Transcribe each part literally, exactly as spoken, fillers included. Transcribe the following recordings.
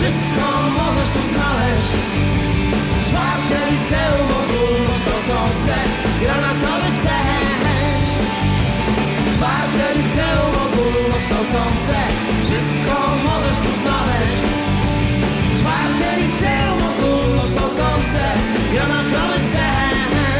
Wszystko możesz tu znaleźć. Czwarte liceum ogólnokształcące, granatowy sen. Czwarte liceum ogólnokształcące, wszystko możesz tu znaleźć. Czwarte liceum ogólnokształcące, granatowy sen.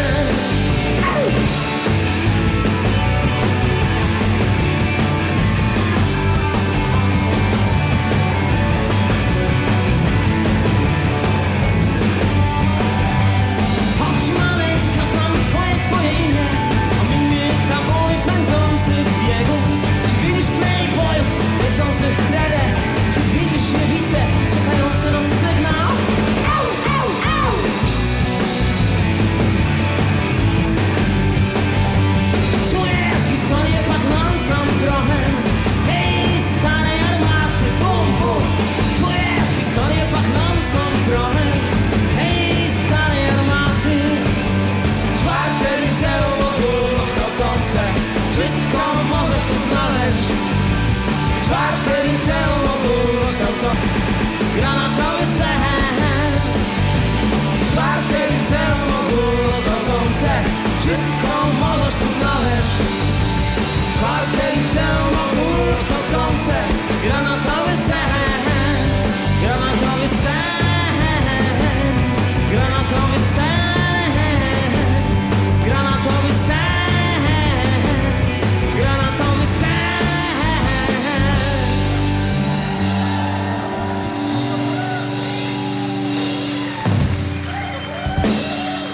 Wszystko możesz tu znaleźć. Czwarte liceum ogólnokształcące, granatowy